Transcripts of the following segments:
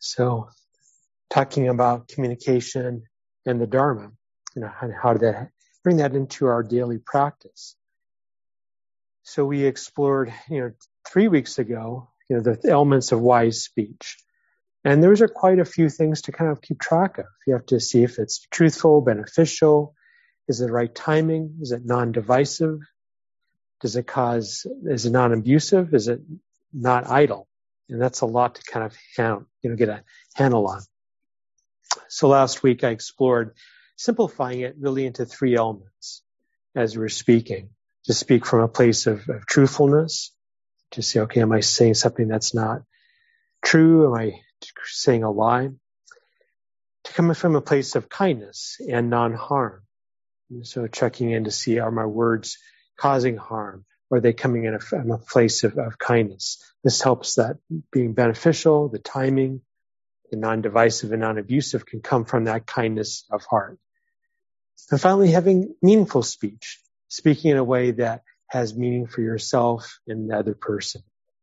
So talking about communication and the Dharma, and how to bring that into our daily practice. So we explored, 3 weeks ago, the elements of wise speech. And those are quite a few things to kind of keep track of. You have to see if it's truthful, beneficial. Is it the right timing? Is it non-divisive? Is it non-abusive? Is it not idle? And that's a lot to kind of get a handle on. So last week I explored simplifying it really into 3 elements as we're speaking. To speak from a place of truthfulness, to say, okay, am I saying something that's not true? Am I saying a lie? To come from a place of kindness and non-harm. And so checking in to see, are my words causing harm? Or are they coming in from a place of kindness? This helps that being beneficial, the timing, the non-divisive and non-abusive can come from that kindness of heart. And finally, having meaningful speech, speaking in a way that has meaning for yourself and the other person.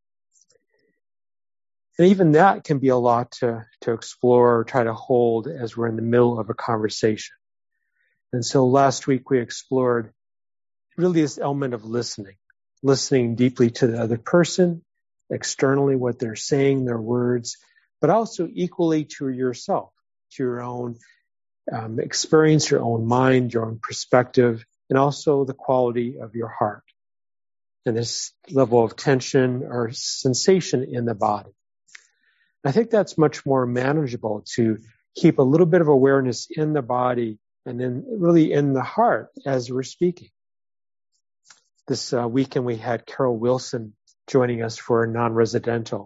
And even that can be a lot to explore or try to hold as we're in the middle of a conversation. And so last week we explored really this element of listening deeply to the other person, externally what they're saying, their words, but also equally to yourself, to your own experience, your own mind, your own perspective, and also the quality of your heart and this level of tension or sensation in the body. I think that's much more manageable to keep a little bit of awareness in the body and then really in the heart as we're speaking. This weekend we had Carol Wilson joining us for a non-residential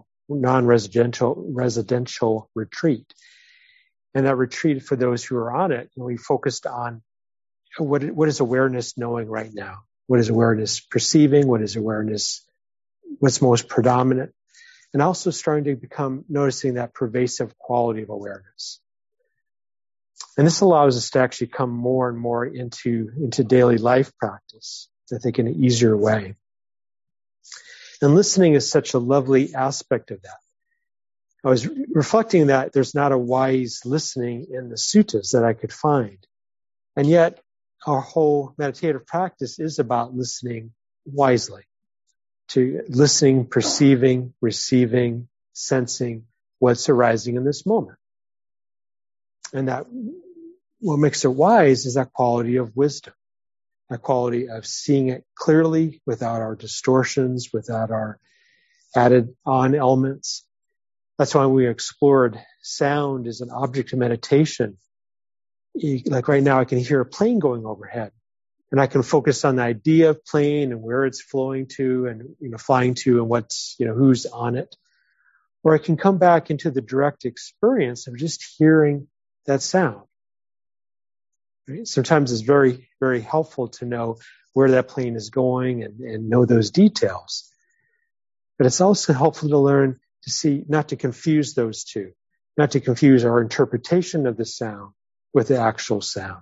retreat. And that retreat, for those who are on it, we focused on what is awareness knowing right now? What is awareness perceiving? What is awareness, what's most predominant? And also starting to noticing that pervasive quality of awareness. And this allows us to actually come more and more into daily life practice, I think, in an easier way. And listening is such a lovely aspect of that. I was reflecting that there's not a wise listening in the suttas that I could find. And yet, our whole meditative practice is about listening wisely. To listening, perceiving, receiving, sensing what's arising in this moment. And that what makes it wise is that quality of wisdom. That quality of seeing it clearly without our distortions, without our added on elements. That's why we explored sound as an object of meditation. Like right now, I can hear a plane going overhead, and I can focus on the idea of plane and where it's flowing to and flying to and what's who's on it. Or I can come back into the direct experience of just hearing that sound. Right? Sometimes it's very, very helpful to know where that plane is going and know those details. But it's also helpful to learn to see, not to confuse those two, not to confuse our interpretation of the sound with the actual sound.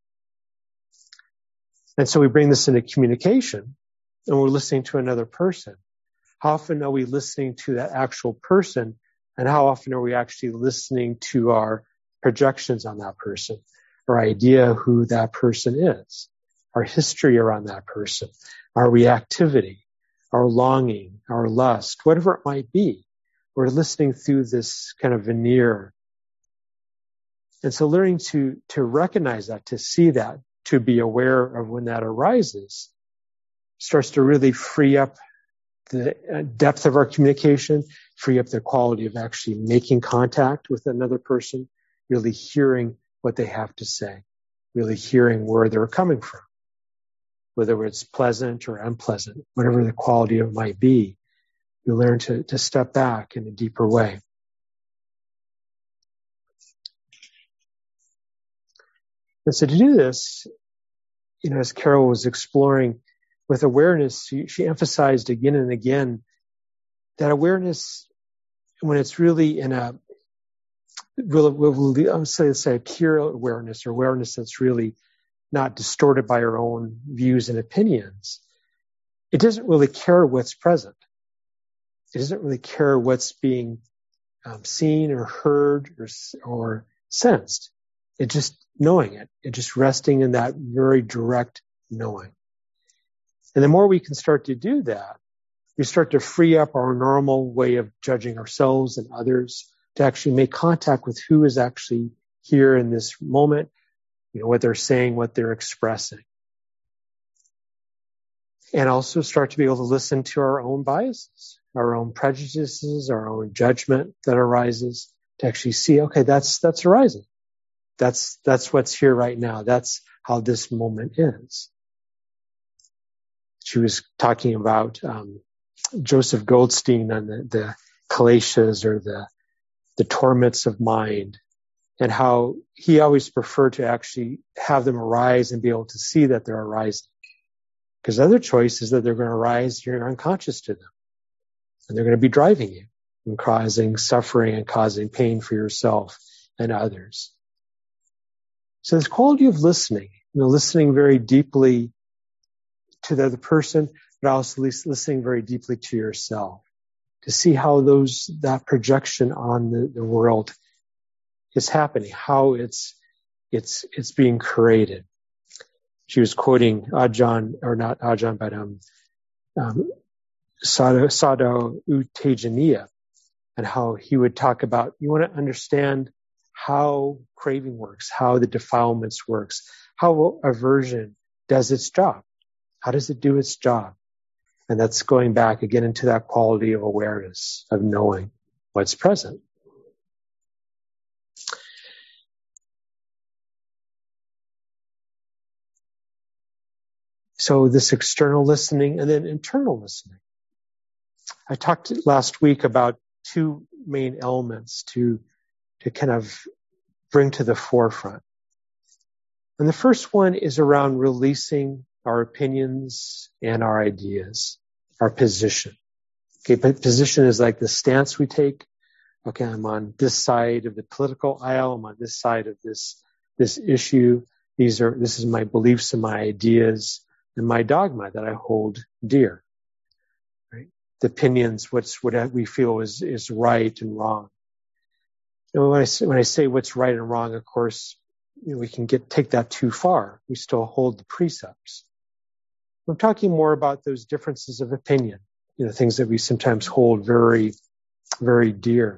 And so we bring this into communication, and we're listening to another person. How often are we listening to that actual person, and how often are we actually listening to our projections on that person, our idea who that person is, our history around that person, our reactivity, our longing, our lust, whatever it might be. We're listening through this kind of veneer. And so learning to recognize that, to see that, to be aware of when that arises, starts to really free up the depth of our communication, free up the quality of actually making contact with another person, really hearing what they have to say, really hearing where they're coming from, whether it's pleasant or unpleasant, whatever the quality of it might be. You learn to step back in a deeper way. And so to do this, as Carol was exploring with awareness, she emphasized again and again that awareness, when it's really in a pure awareness, or awareness that's really not distorted by our own views and opinions, it doesn't really care what's present. It doesn't really care what's being seen or heard or sensed. It's just knowing it. It's just resting in that very direct knowing. And the more we can start to do that, we start to free up our normal way of judging ourselves and others to actually make contact with who is actually here in this moment, what they're saying, what they're expressing. And also start to be able to listen to our own biases, our own prejudices, our own judgment that arises, to actually see, okay, that's arising. That's what's here right now. That's how this moment is. She was talking about Joseph Goldstein on the kleshas, or the torments of mind, and how he always preferred to actually have them arise and be able to see that they're arising. Because the other choice is that they're going to arise, you're unconscious to them. And they're going to be driving you and causing suffering and causing pain for yourself and others. So this quality of listening, listening very deeply to the other person, but also listening very deeply to yourself, to see how that projection on the world is happening, how it's being created. She was quoting Ajahn, or not Ajahn, but Sadhu U Tejaniya, and how he would talk about, you want to understand how craving works, how the defilements works, how aversion does its job. How does it do its job? And that's going back again into that quality of awareness, of knowing what's present. So this external listening and then internal listening. I talked last week about two main elements to kind of bring to the forefront. And the first one is around releasing our opinions and our ideas, our position. Okay, but position is like the stance we take. Okay, I'm on this side of the political aisle. I'm on this side of this issue. This is my beliefs and my ideas and my dogma that I hold dear. Right? The opinions, what we feel is right and wrong. When I say what's right and wrong, of course, we can take that too far. We still hold the precepts. I'm talking more about those differences of opinion, things that we sometimes hold very, very dear.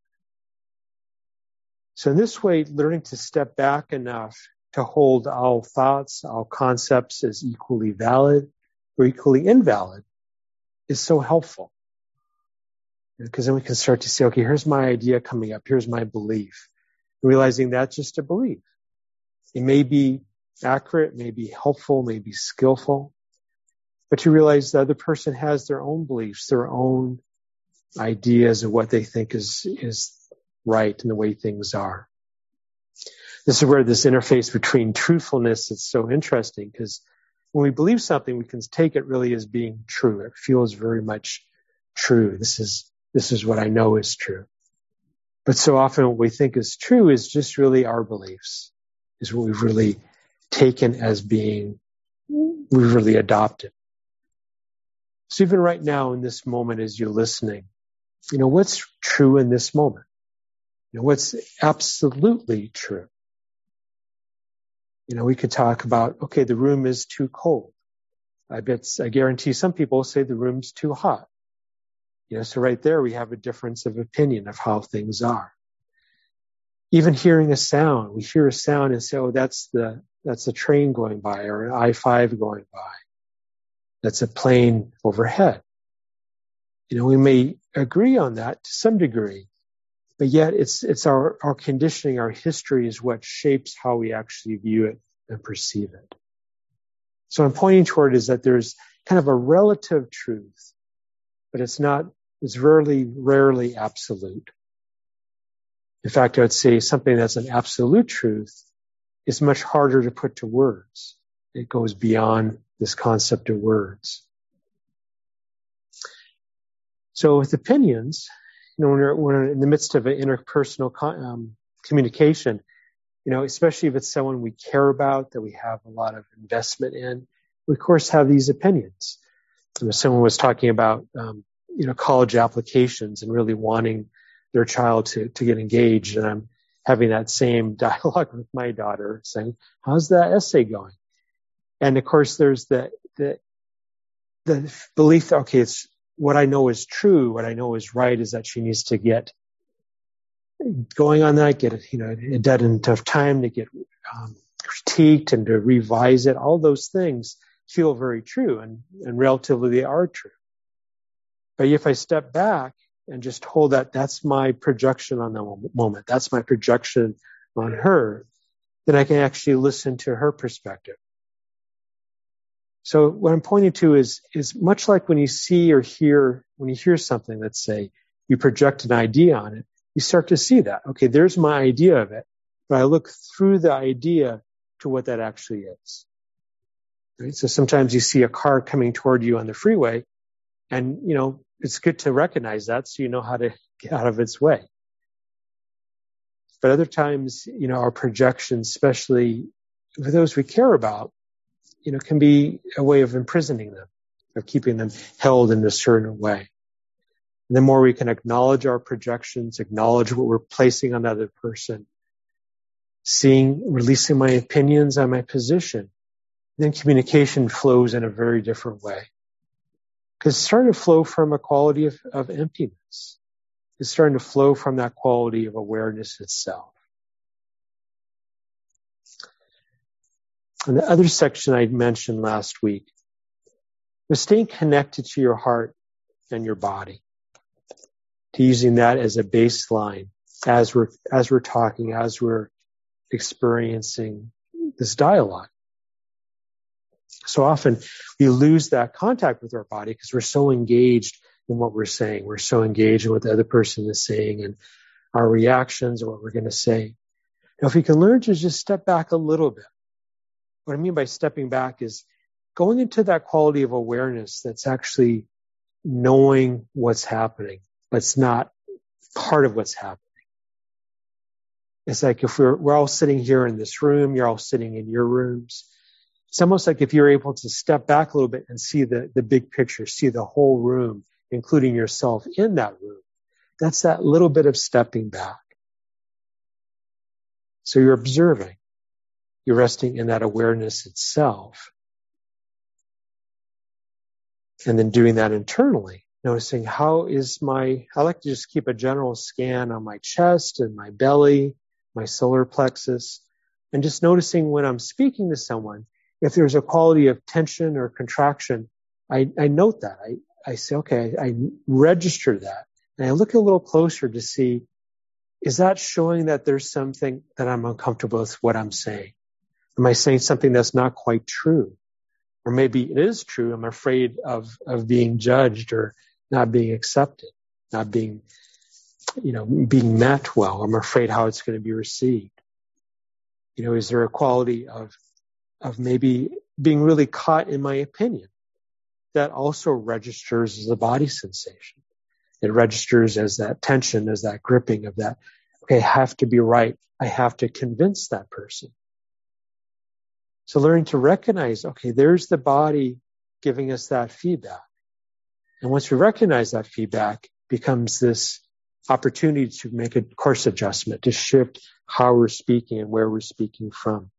So in this way, learning to step back enough to hold all thoughts, all concepts as equally valid or equally invalid is so helpful. Because then we can start to say, okay, here's my idea coming up. Here's my belief. Realizing that's just a belief. It may be accurate, may be helpful, may be skillful. But you realize the other person has their own beliefs, their own ideas of what they think is right and the way things are. This is where this interface between truthfulness is so interesting, because when we believe something, we can take it really as being true. It feels very much true. This is what I know is true. But so often what we think is true is just really our beliefs, is what we've really taken as being, we've really adopted. So even right now in this moment as you're listening, what's true in this moment? What's absolutely true? We could talk about, okay, the room is too cold. I guarantee some people say the room's too hot. So right there we have a difference of opinion of how things are. Even hearing a sound, we hear a sound and say, oh, that's a train going by, or an I-5 going by. That's a plane overhead. We may agree on that to some degree, but yet it's our conditioning, our history is what shapes how we actually view it and perceive it. So I'm pointing toward is that there's kind of a relative truth, but it's rarely absolute. In fact, I would say something that's an absolute truth is much harder to put to words. It goes beyond this concept of words. So with opinions, when we're in the midst of an interpersonal communication, especially if it's someone we care about, that we have a lot of investment in, we of course have these opinions. Someone was talking about, college applications and really wanting their child to get engaged. And I'm having that same dialogue with my daughter saying, how's that essay going? And of course, there's the belief that, okay, it's what I know is true, what I know is right is that she needs to get going on that, get a dead and tough time to get critiqued and to revise it. All those things feel very true, and relatively they are true. But if I step back and just hold that's my projection on the moment, that's my projection on her, then I can actually listen to her perspective. So what I'm pointing to is much like when you see or hear, when you hear something, let's say, you project an idea on it, you start to see that. Okay, there's my idea of it, but I look through the idea to what that actually is. Right? So sometimes you see a car coming toward you on the freeway, and, it's good to recognize that so you know how to get out of its way. But other times, our projections, especially for those we care about, can be a way of imprisoning them, of keeping them held in a certain way. And the more we can acknowledge our projections, acknowledge what we're placing on the other person, releasing my opinions on my position, then communication flows in a very different way. Because it's starting to flow from a quality of emptiness. It's starting to flow from that quality of awareness itself. And the other section I mentioned last week was staying connected to your heart and your body, to using that as a baseline as we're talking, as we're experiencing this dialogue. So often we lose that contact with our body because we're so engaged in what we're saying. We're so engaged in what the other person is saying and our reactions or what we're going to say. Now, if we can learn to just step back a little bit, what I mean by stepping back is going into that quality of awareness that's actually knowing what's happening, but it's not part of what's happening. It's like if we're all sitting here in this room, you're all sitting in your rooms. It's almost like if you're able to step back a little bit and see the big picture, see the whole room, including yourself in that room. That's that little bit of stepping back. So you're observing. You're resting in that awareness itself. And then doing that internally, noticing I like to just keep a general scan on my chest and my belly, my solar plexus, and just noticing when I'm speaking to someone, if there's a quality of tension or contraction, I note that. I say, okay, I register that. And I look a little closer to see, is that showing that there's something that I'm uncomfortable with what I'm saying? Am I saying something that's not quite true? Or maybe it is true. I'm afraid of being judged or not being accepted, not being, being met well. I'm afraid how it's going to be received. Is there a quality of maybe being really caught in my opinion that also registers as a body sensation? It registers as that tension, as that gripping of that, okay, I have to be right. I have to convince that person. So learning to recognize, okay, there's the body giving us that feedback. And once we recognize that feedback, becomes this opportunity to make a course adjustment, to shift how we're speaking and where we're speaking from.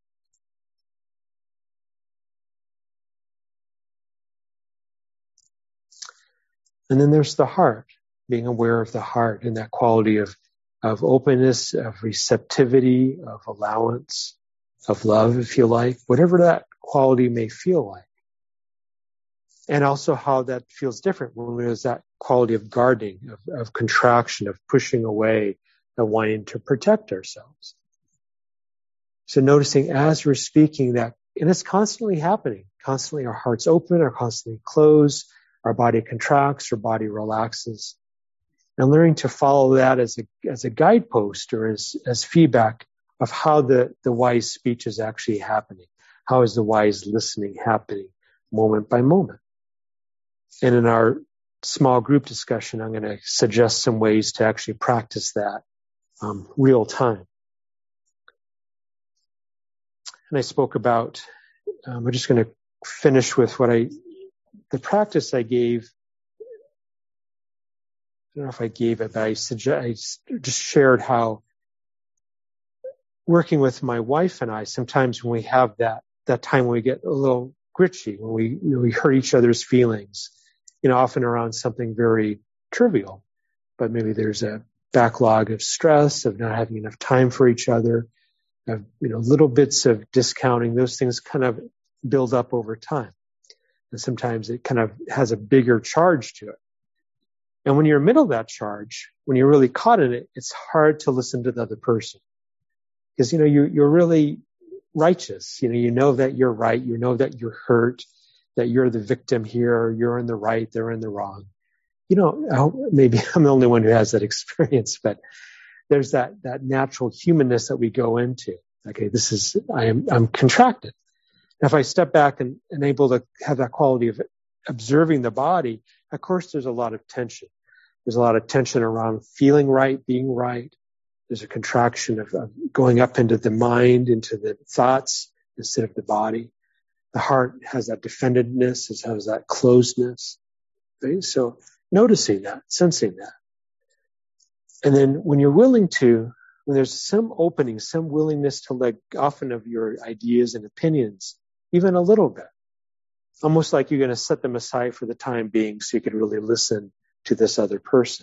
And then there's the heart, being aware of the heart and that quality of openness, of receptivity, of allowance, of love, if you like, whatever that quality may feel like. And also how that feels different when there's that quality of guarding, of contraction, of pushing away, of wanting to protect ourselves. So noticing as we're speaking that, and it's constantly happening, constantly our hearts open, are constantly closed, our body contracts, our body relaxes. And learning to follow that as a guidepost or as feedback of how the wise speech is actually happening. How is the wise listening happening moment by moment? And in our small group discussion, I'm going to suggest some ways to actually practice that real time. And I spoke about, I'm just going to finish with the practice I gave don't know if I gave it, but I just shared how working with my wife and I, sometimes when we have that time when we get a little gritchy, when we hurt each other's feelings, often around something very trivial, but maybe there's a backlog of stress, of not having enough time for each other, of, little bits of discounting. Those things kind of build up over time. And sometimes it kind of has a bigger charge to it. And when you're in the middle of that charge, when you're really caught in it, it's hard to listen to the other person. Because, you're really righteous. You know that you're right. You know that you're hurt, that you're the victim here. You're in the right. They're in the wrong. Maybe I'm the only one who has that experience, but there's that natural humanness that we go into. Okay, I'm contracted. And if I step back and able to have that quality of observing the body, of course, there's a lot of tension. There's a lot of tension around feeling right, being right. There's a contraction of going up into the mind, into the thoughts instead of the body. The heart has that defendedness, it has that closedness. Right? So noticing that, sensing that. And then when there's some opening, some willingness to let often of your ideas and opinions, even a little bit, almost like you're going to set them aside for the time being so you can really listen to this other person.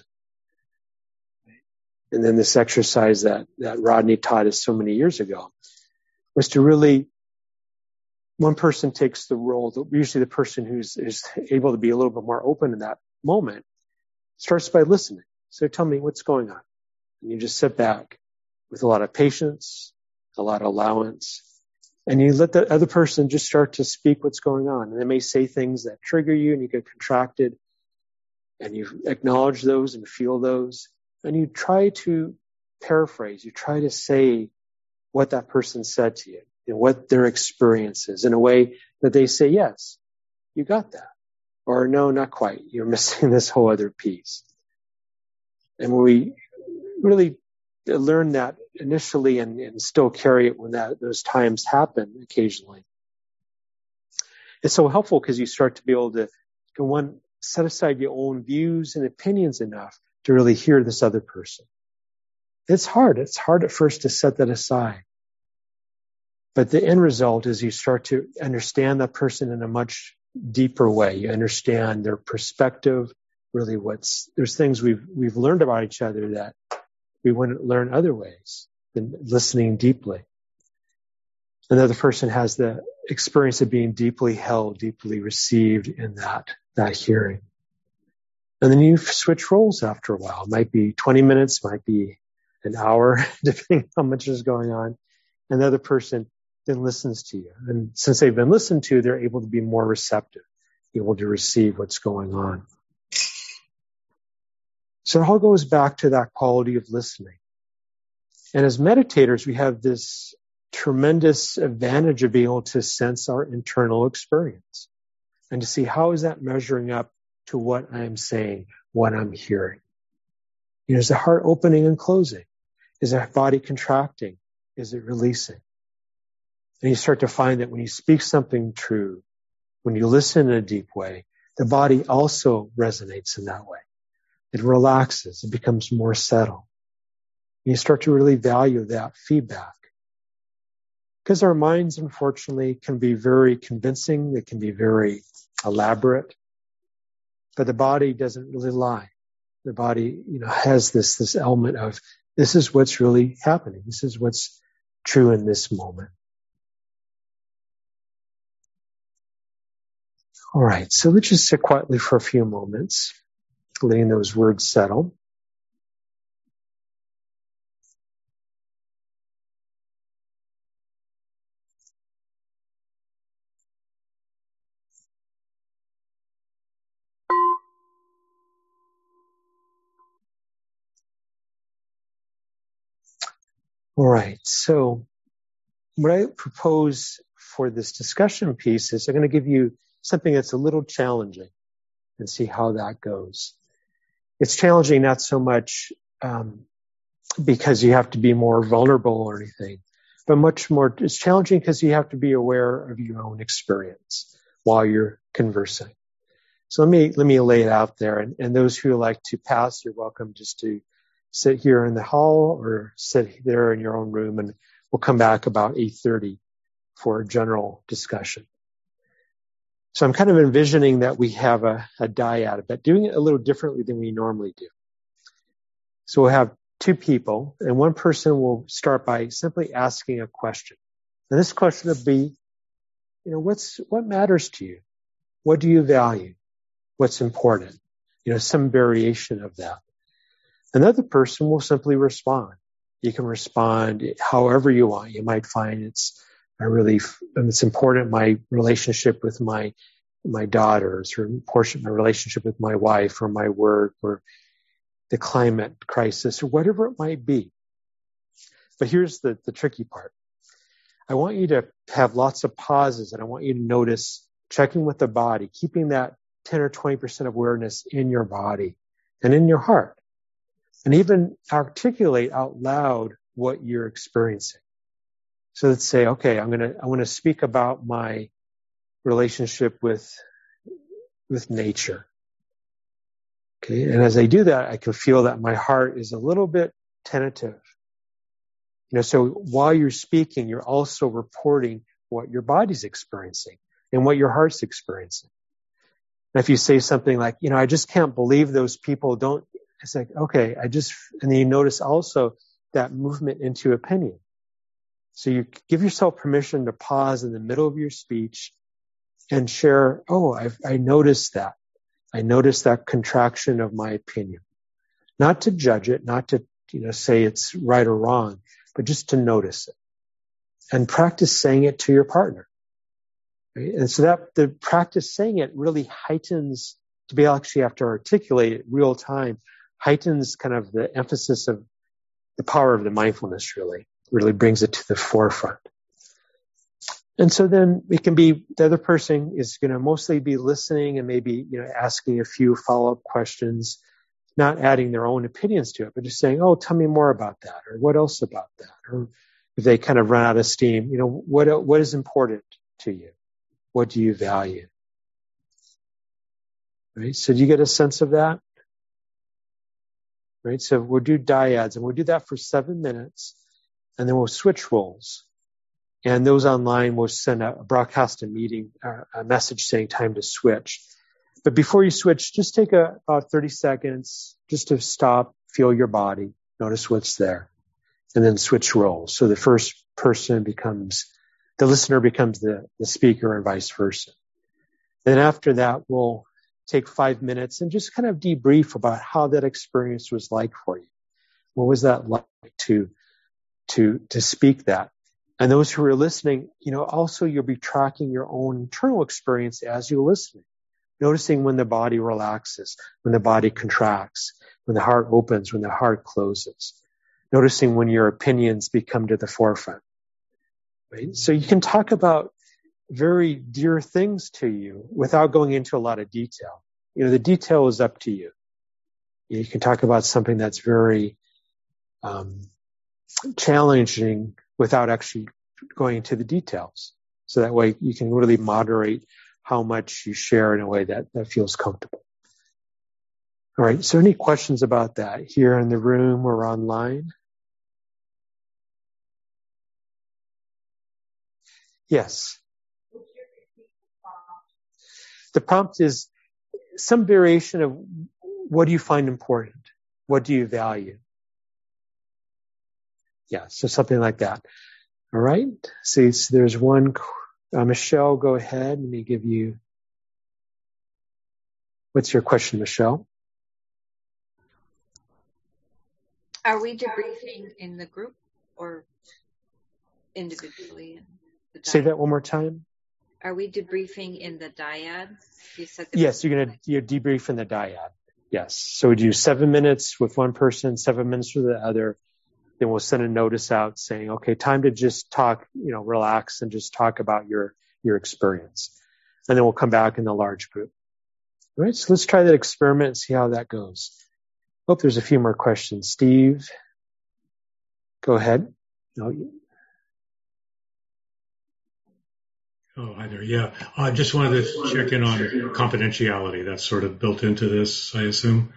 And then this exercise that Rodney taught us so many years ago was to really, one person takes the role, usually the person who's able to be a little bit more open in that moment, starts by listening. So tell me what's going on. And you just sit back with a lot of patience, a lot of allowance, and you let the other person just start to speak what's going on. And they may say things that trigger you and you get contracted, and you acknowledge those and feel those. And you try to paraphrase, you try to say what that person said to you and what their experience is in a way that they say, yes, you got that. Or no, not quite. You're missing this whole other piece. And when we really learn that initially and still carry it when those times happen occasionally, it's so helpful because you start to be able to, set aside your own views and opinions enough to really hear this other person. It's hard. It's hard at first to set that aside. But the end result is you start to understand that person in a much deeper way. You understand their perspective, really there's things we've learned about each other that we wouldn't learn other ways than listening deeply. Another person has the experience of being deeply held, deeply received in that hearing. And then you switch roles after a while. It might be 20 minutes, might be an hour, depending on how much is going on. And the other person then listens to you. And since they've been listened to, they're able to be more receptive, able to receive what's going on. So it all goes back to that quality of listening. And as meditators, we have this tremendous advantage of being able to sense our internal experience and to see how is that measuring up to what I'm saying, what I'm hearing. Is the heart opening and closing? Is the body contracting? Is it releasing? And you start to find that when you speak something true, when you listen in a deep way, the body also resonates in that way. It relaxes. It becomes more settled. And you start to really value that feedback. Because our minds, unfortunately, can be very convincing. They can be very elaborate. But the body doesn't really lie. The body, has this element of, this is what's really happening. This is what's true in this moment. All right, so let's just sit quietly for a few moments, letting those words settle. All right, so what I propose for this discussion piece is I'm going to give you something that's a little challenging and see how that goes. It's challenging not so much because you have to be more vulnerable or anything, but much more, it's challenging because you have to be aware of your own experience while you're conversing. So let me lay it out there. And those who like to pass, you're welcome just to sit here in the hall or sit there in your own room, and we'll come back about 8:30 for a general discussion. So I'm kind of envisioning that we have a dyad, but doing it a little differently than we normally do. So we'll have two people, and one person will start by simply asking a question. And this question will be, what matters to you? What do you value? What's important? Some variation of that. Another person will simply respond. You can respond however you want. You might find it's important, my relationship with my daughters, or my relationship with my wife, or my work, or the climate crisis, or whatever it might be. But here's the tricky part. I want you to have lots of pauses, and I want you to notice, checking with the body, keeping that 10 or 20% awareness in your body and in your heart, and even articulate out loud what you're experiencing. So let's say, okay, I want to speak about my relationship with nature. Okay, and as I do that, I can feel that my heart is a little bit tentative. So while you're speaking, you're also reporting what your body's experiencing and what your heart's experiencing. And if you say something like, I just can't believe those people don't, it's like, okay, and then you notice also that movement into opinion. So you give yourself permission to pause in the middle of your speech and share, I noticed that. I noticed that contraction of my opinion. Not to judge it, not to, say it's right or wrong, but just to notice it. And practice saying it to your partner. Right? And so that the practice saying it really heightens, to be actually have to articulate it real time, heightens kind of the emphasis of the power of the mindfulness, really brings it to the forefront. And so then it can be, the other person is going to mostly be listening and maybe, asking a few follow-up questions, not adding their own opinions to it, but just saying, tell me more about that, or what else about that? Or if they kind of run out of steam, what is important to you? What do you value? Right? So do you get a sense of that? Right? So we'll do dyads, and we'll do that for 7 minutes, and then we'll switch roles. And those online will send a broadcast a meeting, a message saying time to switch. But before you switch, just take about 30 seconds just to stop, feel your body, notice what's there, and then switch roles. So the first person the listener becomes the speaker, and vice versa. Then after that, we'll take 5 minutes and just kind of debrief about how that experience was like for you. What was that like to speak that? And those who are listening, also you'll be tracking your own internal experience as you're listening. Noticing when the body relaxes, when the body contracts, when the heart opens, when the heart closes. Noticing when your opinions become to the forefront. Right? So you can talk about very dear things to you without going into a lot of detail. The detail is up to you. You can talk about something that's very challenging without actually going into the details. So that way you can really moderate how much you share in a way that feels comfortable. All right, so any questions about that here in the room or online? Yes. The prompt is some variation of what do you find important? What do you value? Yeah, so something like that. All right, so there's one. Michelle, go ahead. Let me give you. What's your question, Michelle? Are we debriefing in the group or individually? Say that one more time. Are we debriefing in the dyad? You said yes, you're debrief in the dyad. Yes. So we do 7 minutes with one person, 7 minutes with the other. Then we'll send a notice out saying, okay, time to just talk, relax and just talk about your experience. And then we'll come back in the large group. All right. So let's try that experiment and see how that goes. Hope there's a few more questions. Steve, go ahead. No, Oh, hi there. Yeah. I just wanted to check in on confidentiality. That's sort of built into this, I assume.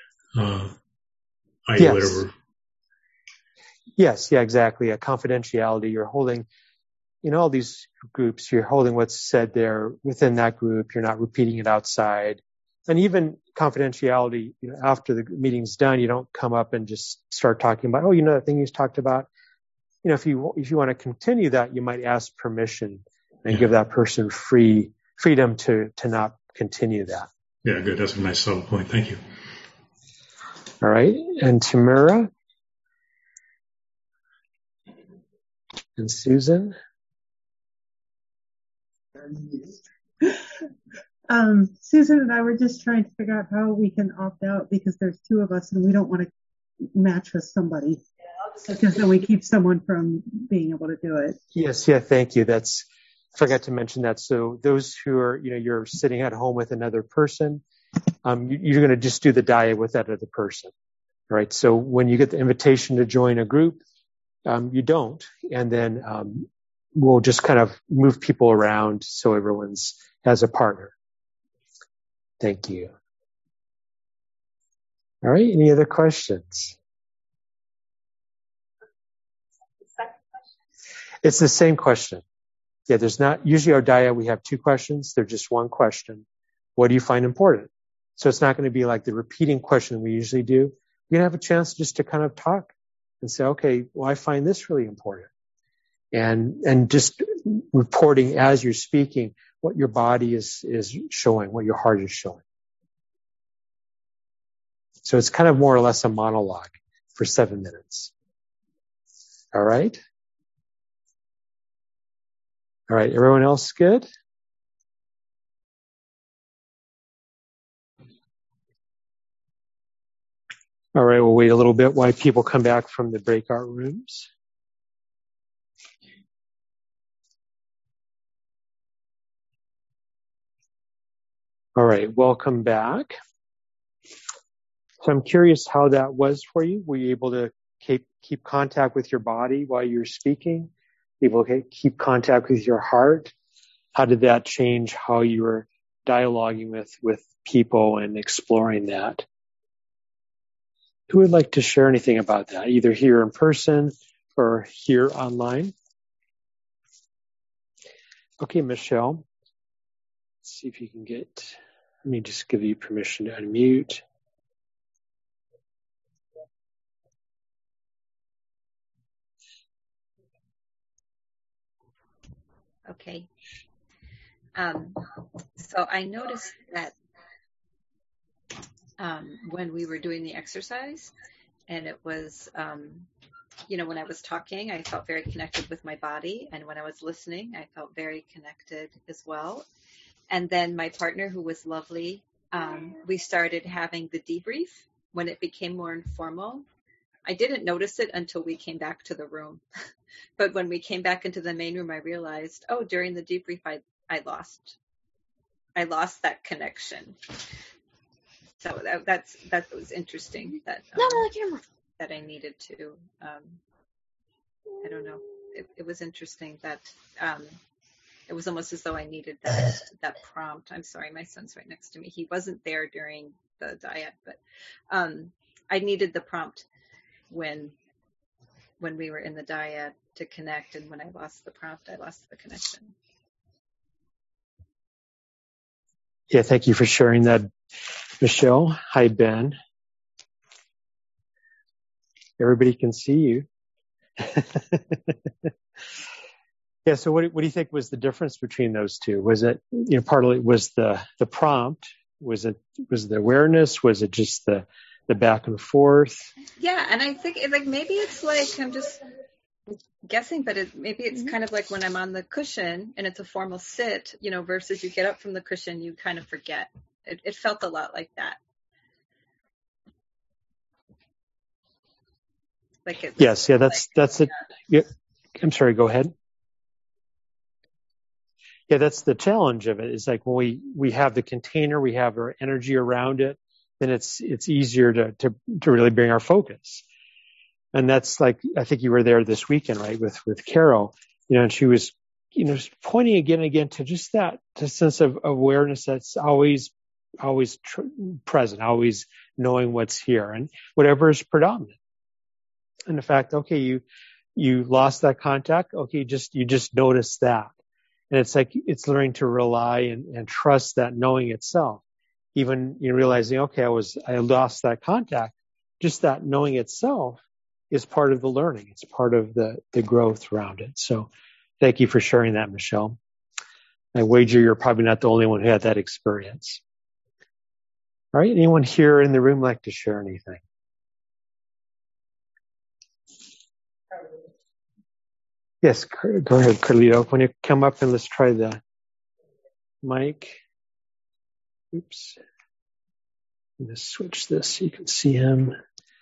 I.e. Yes. whatever. Yes. Yeah, exactly. Confidentiality. You're holding, in all these groups, you're holding what's said there within that group. You're not repeating it outside. And even confidentiality, after the meeting's done, you don't come up and just start talking about, oh, that thing you talked about. If you want to continue that, you might ask permission and give that person freedom to not continue that. Yeah, good. That's a nice subtle point. Thank you. All right. And Tamara and Susan. Susan and I were just trying to figure out how we can opt out because there's two of us and we don't want to match with somebody because then we keep someone from being able to do it. Yes. Yeah. Thank you. I forgot to mention that. So those who are, you're sitting at home with another person, you're going to just do the diet with that other person. All right. So when you get the invitation to join a group, you don't. And then we'll just kind of move people around so everyone's has a partner. Thank you. All right. Any other questions? It's the same question. Yeah, there's not, usually our diet, we have two questions. They're just one question. What do you find important? So it's not going to be like the repeating question we usually do. You're going to have a chance just to kind of talk and say, okay, well, I find this really important. And just reporting as you're speaking what your body is showing, what your heart is showing. So it's kind of more or less a monologue for 7 minutes. All right? All right, everyone else good? All right, we'll wait a little bit while people come back from the breakout rooms. All right, welcome back. So I'm curious how that was for you. Were you able to keep contact with your body while you're speaking? Able to keep contact with your heart? How did that change how you were dialoguing with people and exploring that? Who would like to share anything about that, either here in person or here online? Okay, Michelle. Let's see if you can let me just give you permission to unmute. Okay. So I noticed that when we were doing the exercise, and it was, when I was talking, I felt very connected with my body. And when I was listening, I felt very connected as well. And then my partner, who was lovely, we started having the debrief when it became more informal. I didn't notice it until we came back to the room. But when we came back into the main room, I realized, during the debrief, I lost that connection. So that was interesting. That I needed to. I don't know. It was interesting that it was almost as though I needed that prompt. I'm sorry, my son's right next to me. He wasn't there during the diet, but I needed the prompt when we were in the diet to connect, and when I lost the prompt, I lost the connection. Yeah, thank you for sharing that, Michelle. Hi, Ben. Everybody can see you. Yeah, so what do you think was the difference between those two? Was it, partly was the prompt? Was the awareness? Was it just the back and forth? Yeah, and I think maybe it's like, I'm just guessing, but maybe it's kind of like when I'm on the cushion and it's a formal sit, versus you get up from the cushion, you kind of forget. It felt a lot like that. Like it. Yes, yeah, that's it. Yeah, I'm sorry. Go ahead. Yeah, that's the challenge of it. Is like when we have the container, we have our energy around it, then it's easier to really bring our focus. And that's like, I think you were there this weekend, right, with Carol, and she was pointing again and again to just that sense of awareness that's always present, always knowing what's here and whatever is predominant. And the fact, okay, you lost that contact. Okay, you just notice that. And it's learning to rely and trust that knowing itself. Even realizing, okay, I lost that contact. Just that knowing itself is part of the learning. It's part of the growth around it. So thank you for sharing that, Michelle. I wager you're probably not the only one who had that experience. All right. Anyone here in the room like to share anything? Yes, go ahead, Carlito. When you come up and let's try the mic. Oops. I'm going to switch this so you can see him.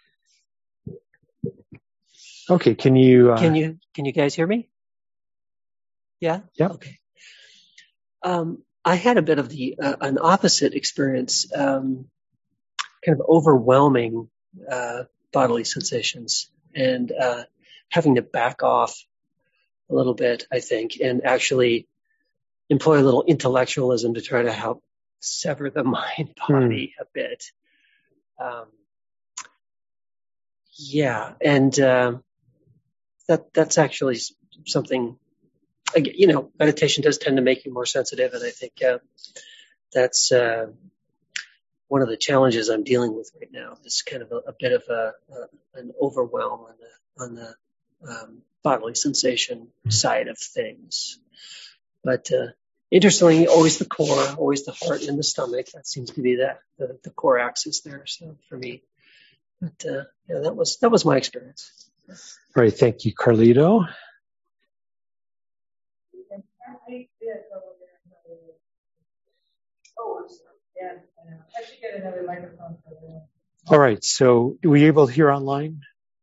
Okay, can you guys hear me? Yeah? Yeah. Okay. I had a bit of an opposite experience, kind of overwhelming bodily sensations and having to back off a little bit, I think, and actually employ a little intellectualism to try to help sever the mind-body a bit. And that's actually something, meditation does tend to make you more sensitive, and I think that's one of the challenges I'm dealing with right now. It's kind of a bit of an overwhelm on the bodily sensation side of things. But interestingly, always the core, always the heart and the stomach. That seems to be the core axis there. So for me, but that was my experience. All right, thank you, Carlito. I should get another microphone for that. All right, so were you able to hear online?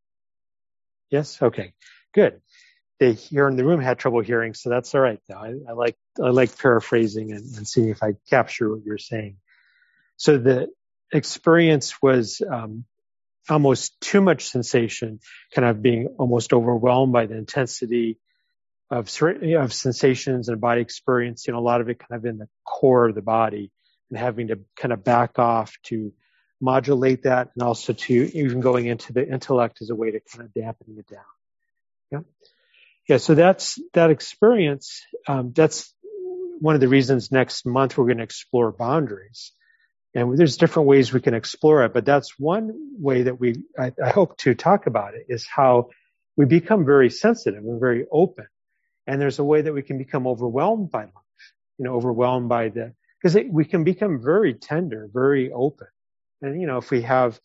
Yes? Okay, good. They here in the room had trouble hearing, so that's all right, though. I like paraphrasing and seeing if I capture what you're saying. So the experience was almost too much sensation, kind of being almost overwhelmed by the intensity of sensations and body experience, a lot of it kind of in the core of the body, and having to kind of back off to modulate that, and also to even going into the intellect as a way to kind of dampen it down. Yeah. So that's that experience. That's one of the reasons next month we're going to explore boundaries. And there's different ways we can explore it, but that's one way that I hope to talk about it, is how we become very sensitive and very open. And there's a way that we can become overwhelmed by life, overwhelmed by because we can become very tender, very open. And, if we have,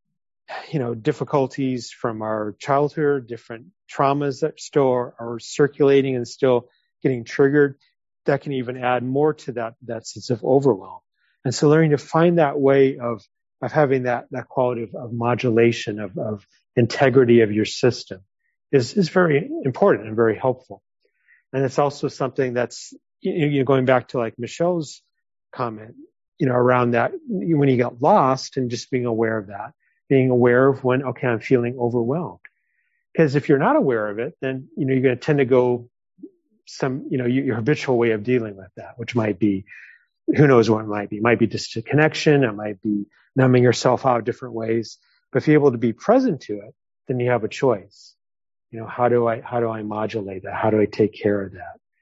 difficulties from our childhood, different traumas that still are circulating and still getting triggered, that can even add more to that sense of overwhelm. And so learning to find that way of having that quality of modulation, of integrity of your system is very important and very helpful. And it's also something that's, going back to like Michelle's comment, around that, when you get lost, and just being aware of that, being aware of when, okay, I'm feeling overwhelmed. Because if you're not aware of it, then, you're going to tend to go your habitual way of dealing with that, which might be, who knows what it might be. It might be just a connection. It might be numbing yourself out different ways. But if you're able to be present to it, then you have a choice. How do I modulate that? How do I take care of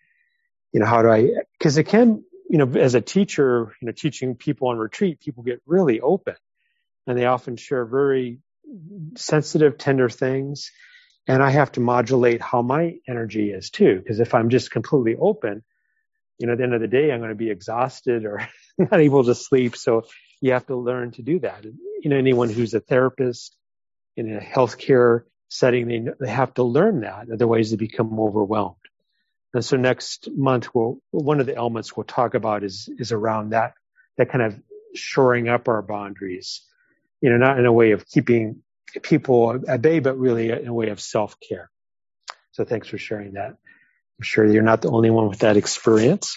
that? Because it can, as a teacher, teaching people on retreat, people get really open, and they often share very sensitive, tender things. And I have to modulate how my energy is too. Because if I'm just completely open, at the end of the day, I'm going to be exhausted or not able to sleep. So you have to learn to do that. Anyone who's a therapist in a healthcare setting, they have to learn that. Otherwise, they become overwhelmed. And so next month, one of the elements we'll talk about is around that kind of shoring up our boundaries, not in a way of keeping people at bay, but really in a way of self-care. So thanks for sharing that. I'm sure you're not the only one with that experience.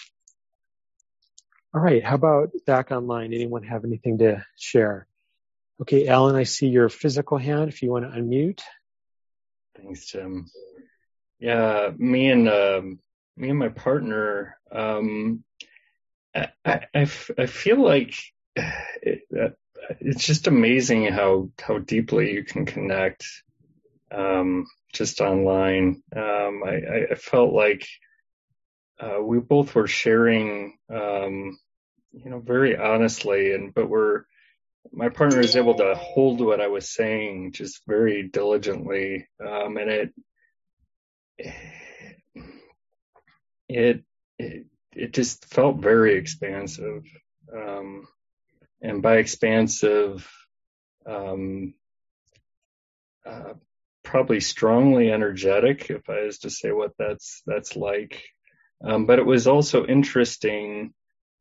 All right. How about back online? Anyone have anything to share? Okay, Alan, I see your physical hand. If you want to unmute. Thanks, Tim. Yeah, me and me and my partner, I feel like it's just amazing how deeply you can connect just online. I felt like we both were sharing, very honestly, but my partner is able to hold what I was saying just very diligently, and it just felt very expansive, and by expansive, probably strongly energetic, if I was to say what that's like. But it was also interesting,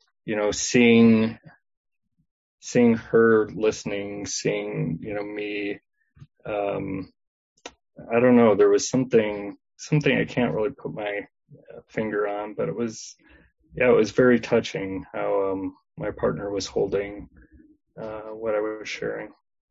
seeing her listening, seeing, me. I don't know. There was something I can't really put my finger on, but it was very touching how my partner was holding what I was sharing.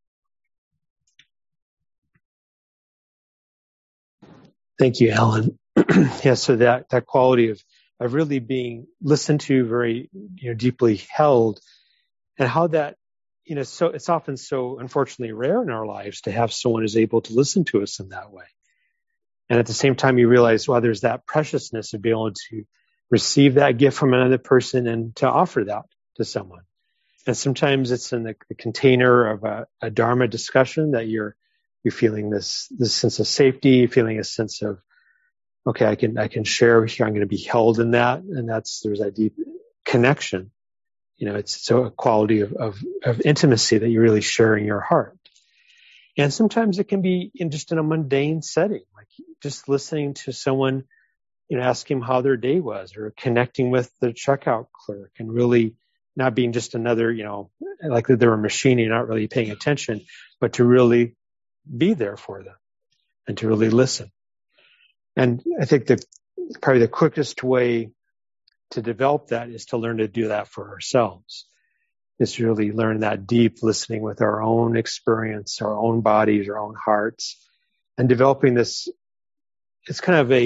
Thank you, Alan. Yeah, so that quality of really being listened to, very deeply held, and how that so it's often so unfortunately rare in our lives to have someone who's able to listen to us in that way. And at the same time, you realize, well, there's that preciousness of being able to receive that gift from another person and to offer that to someone. And sometimes it's in the container of a Dharma discussion that you're feeling this sense of safety, feeling a sense of, okay, I can share with you, I'm going to be held in that, and there's that deep connection. It's so a quality of intimacy that you're really sharing your heart. And sometimes it can be in a mundane setting, like just listening to someone, asking how their day was, or connecting with the checkout clerk, and really not being just another, like they're a machine, you're not really paying attention, but to really be there for them and to really listen. And I think that probably the quickest way to develop that is to learn to do that for ourselves. Is to really learn that deep listening with our own experience, our own bodies, our own hearts, and developing this. It's kind of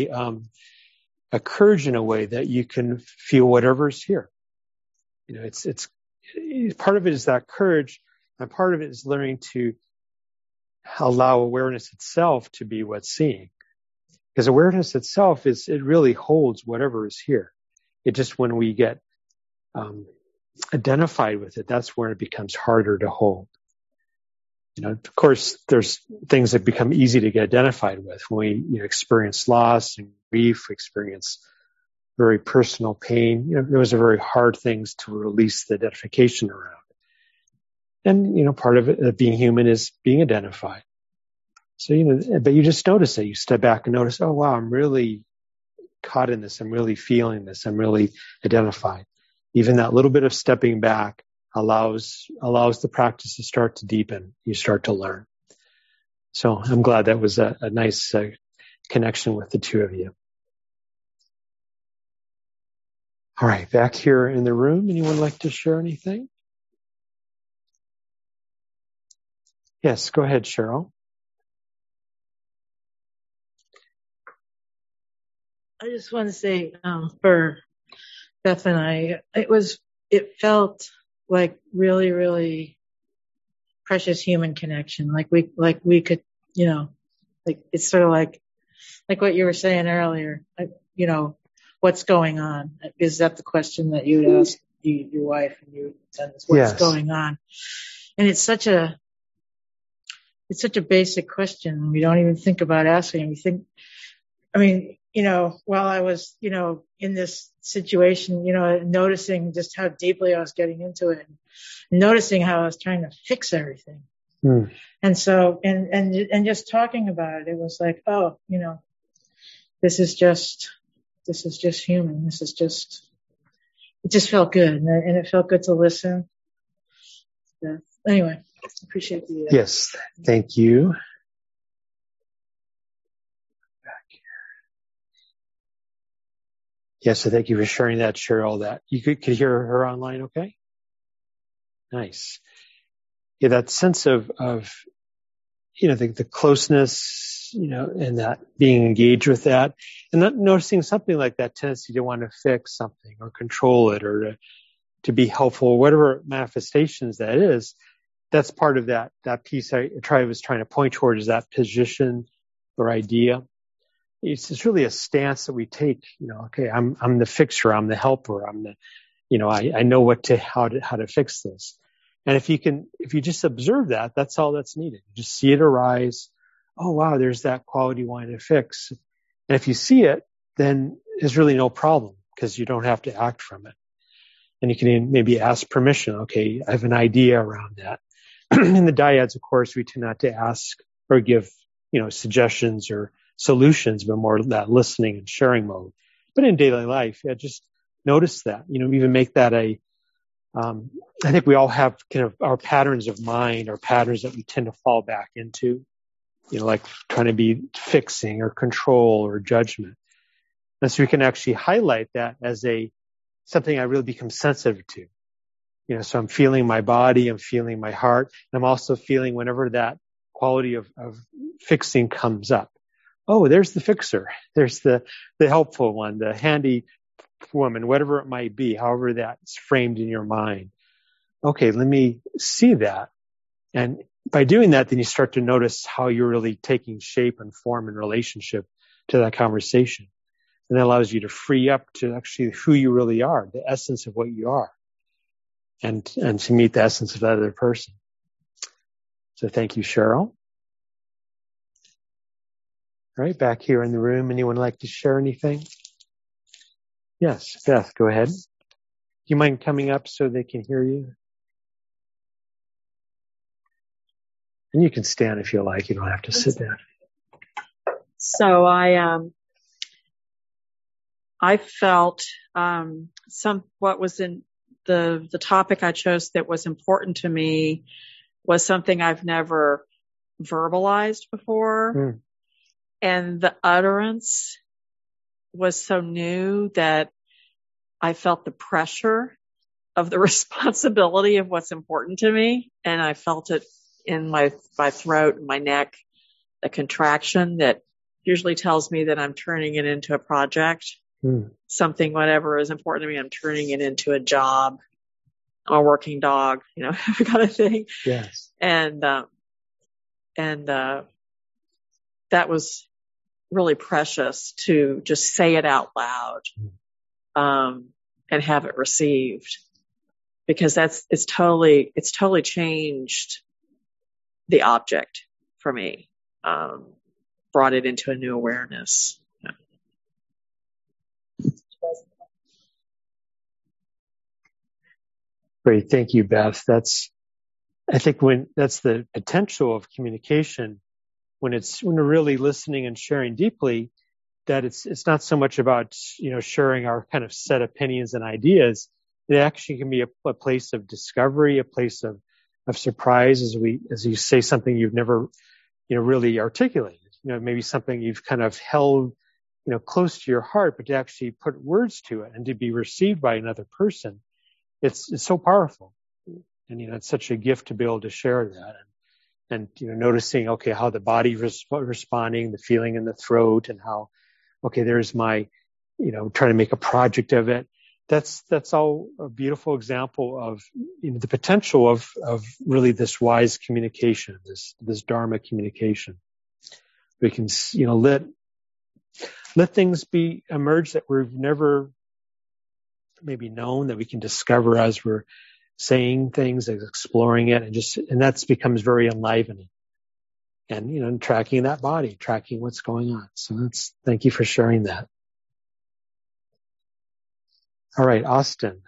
a courage in a way that you can feel whatever's here. It's part of it is that courage, and part of it is learning to allow awareness itself to be what's seeing. Because awareness itself it really holds whatever is here. It just, when we get identified with it, that's where it becomes harder to hold. Of course, there's things that become easy to get identified with when we experience loss and grief, experience very personal pain. Those are very hard things to release the identification around. And part of it, being human, is being identified. So but you just notice it. You step back and notice, oh wow, I'm really caught in this. I'm really feeling this. I'm really identified. Even that little bit of stepping back allows the practice to start to deepen. You start to learn. So I'm glad that was a nice connection with the two of you. All right, back here in the room, anyone like to share anything? Yes, go ahead, Cheryl. I just want to say, for Beth and I, it felt like really, really precious human connection. Like we could, like it's sort of like what you were saying earlier, what's going on? Is that the question that you'd ask your wife, and you said, what's going on? And it's such a basic question. We don't even think about asking. While I was, in this situation, noticing just how deeply I was getting into it, and noticing how I was trying to fix everything. Mm. And so, and just talking about it, it was like, oh, this is just human. It just felt good. And it felt good to listen. Yeah. Anyway, appreciate the. Yes. Thank you. Yes, so thank you for sharing that, Cheryl. That you could hear her online, okay? Nice. Yeah, that sense of the closeness and that being engaged with that, and not noticing something like that tendency to want to fix something or control it or to be helpful, whatever manifestations that is. That's part of that piece I was trying to point toward, is that position or idea. It's really a stance that we take, okay, I'm the fixer, I'm the helper, I'm the, I know how to fix this. And if you just observe that, that's all that's needed. You just see it arise. Oh, wow, there's that quality wanting to fix. And if you see it, then there's really no problem because you don't have to act from it. And you can maybe ask permission. Okay, I have an idea around that. In the dyads, of course, we tend not to ask or give, suggestions or solutions, but more that listening and sharing mode. But in daily life, just notice that, even make that I think we all have kind of our patterns of mind or patterns that we tend to fall back into, like trying to be fixing or control or judgment. And so we can actually highlight that as something I really become sensitive to. So I'm feeling my body, I'm feeling my heart, and I'm also feeling whenever that quality of fixing comes up. Oh, there's the fixer. There's the helpful one, the handy woman, whatever it might be, however that's framed in your mind. Okay, let me see that. And by doing that, then you start to notice how you're really taking shape and form in relationship to that conversation. And that allows you to free up to actually who you really are, the essence of what you are. And to meet the essence of that other person. So thank you, Cheryl. All right, back here in the room, anyone like to share anything? Yes, Beth, go ahead. Do you mind coming up so they can hear you? And you can stand if you like. You don't have to sit down. So I felt what was in the topic I chose that was important to me was something I've never verbalized before. And the utterance was so new that I felt the pressure of the responsibility of what's important to me. And I felt it in my throat and my neck, the contraction that usually tells me that I'm turning it into a project. Something, whatever is important to me, I'm turning it into a job. I'm a working dog, kind of thing. Yes. And that was really precious to just say it out loud, and have it received, because it's totally changed the object for me, brought it into a new awareness. Great. Thank you, Beth. I think that's the potential of communication when we're really listening and sharing deeply, that it's not so much about, sharing our kind of set opinions and ideas. It actually can be a place of discovery, a place of surprise as you say something you've never, really articulated, maybe something you've kind of held, close to your heart, but to actually put words to it and to be received by another person. It's so powerful. And, it's such a gift to be able to share that. And noticing, okay, how the body responding, the feeling in the throat, and how, okay, there's my, trying to make a project of it. That's all a beautiful example of the potential of really this wise communication, this Dharma communication. We can, let things emerge that we've never maybe known, that we can discover as we're saying things, as exploring it, and that becomes very enlivening. And, tracking that body, tracking what's going on. So thank you for sharing that. All right, Austin.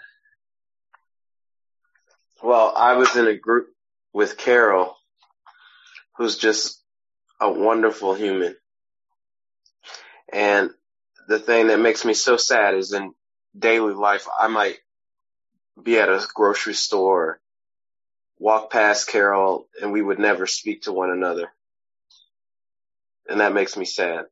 Well, I was in a group with Carol, who's just a wonderful human. And the thing that makes me so sad is in daily life, I might be at a grocery store, walk past Carol, and we would never speak to one another. And that makes me sad.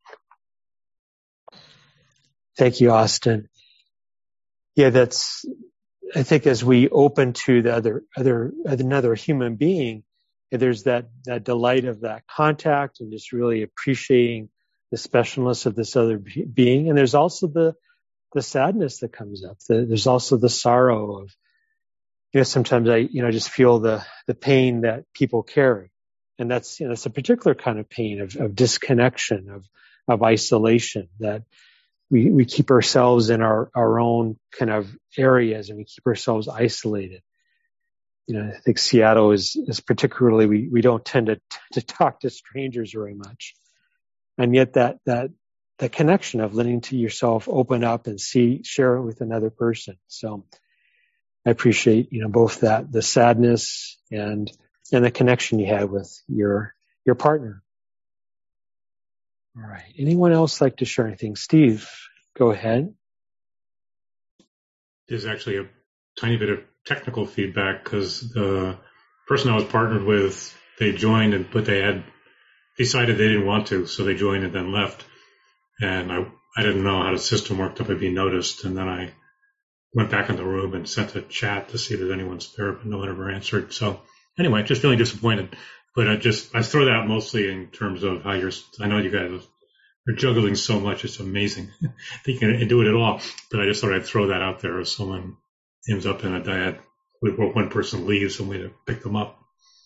Thank you, Austin. Yeah, I think as we open to the another human being, there's that delight of that contact and just really appreciating the specialness of this other being. And there's also the sadness that comes up. There's also the sorrow of, sometimes I, just feel the pain that people carry. And that's, it's a particular kind of pain of disconnection, of isolation, that we keep ourselves in our own kind of areas, and we keep ourselves isolated. I think Seattle is particularly, we don't tend to talk to strangers very much. And yet that connection of letting to yourself open up and share it with another person. So I appreciate, both the sadness and the connection you had with your partner. All right. Anyone else like to share anything? Steve, go ahead. There's actually a tiny bit of technical feedback because the person I was partnered with, they joined, but they had decided they didn't want to, so they joined and then left. And I didn't know how the system worked up. I'd be noticed, and then I went back in the room and sent a chat to see if anyone's there, but no one ever answered. So anyway, just feeling disappointed. But I throw that out mostly in terms of how I know you guys are juggling so much. It's amazing. They can do it at all. But I just thought I'd throw that out there if someone ends up in a dyad where one person leaves, some way to pick them up.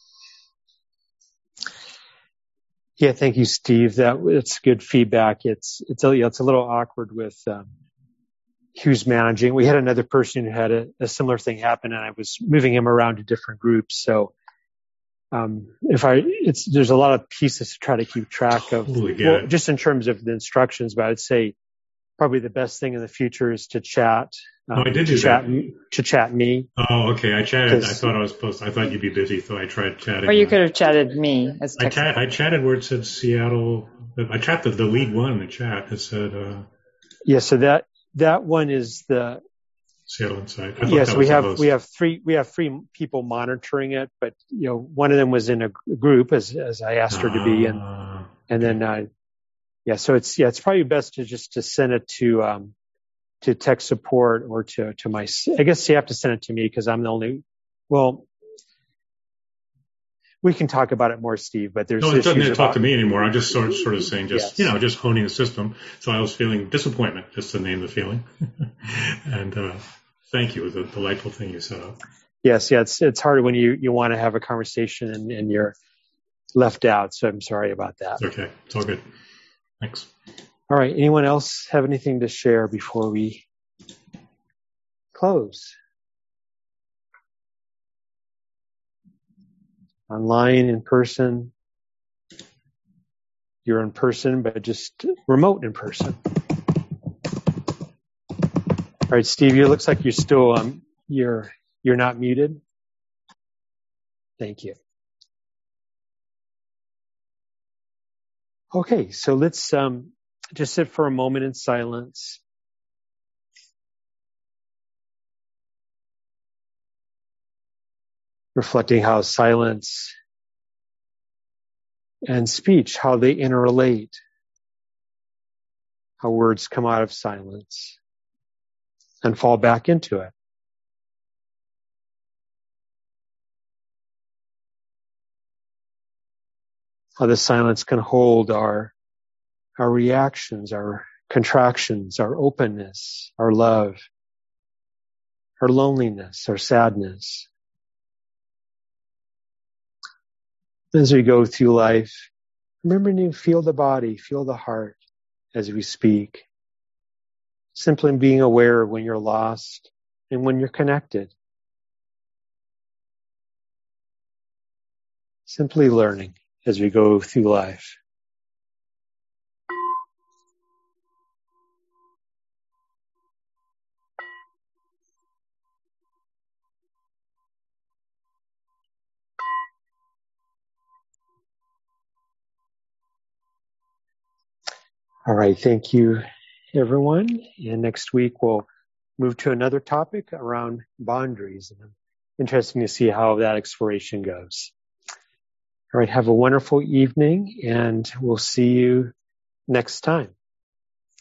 Yeah, thank you, Steve. It's good feedback. It's a little awkward with who's managing. We had another person who had a similar thing happen, and I was moving him around to different groups. So there's a lot of pieces to try to keep track of, just in terms of the instructions. But I'd say probably the best thing in the future is to chat. I did do that. To chat me. Oh, okay. I chatted. I thought you'd be busy, so I tried chatting. Or you could have chatted me as text. I chatted where it said Seattle. I chatted the lead one in the chat. It said. Yeah. So that one is the Seattle Insight. Yes, we have three people monitoring it, but one of them was in a group as I asked her to be, and then so it's probably best to send it to tech support or to my. I guess you have to send it to me because I'm the only. Well, we can talk about it more, Steve. But there's no, it doesn't talk to me anymore. I'm just sort of saying just honing the system. So I was feeling disappointment, just to name the feeling. And thank you. It was a delightful thing you set up. Yes, it's hard when you want to have a conversation and you're left out. So I'm sorry about that. It's okay. It's all good. Thanks. All right. Anyone else have anything to share before we close? Online, in person. You're in person, but just remote in person. All right, Steve, it looks like you're still you're not muted. Thank you. Okay, so let's just sit for a moment in silence. Reflecting how silence and speech, how they interrelate, how words come out of silence and fall back into it. How the silence can hold our reactions, our contractions, our openness, our love, our loneliness, our sadness. As we go through life, remember to feel the body, feel the heart as we speak. Simply being aware of when you're lost and when you're connected. Simply learning as we go through life. All right, thank you, everyone. And next week we'll move to another topic around boundaries. And interesting to see how that exploration goes. All right, have a wonderful evening, and we'll see you next time.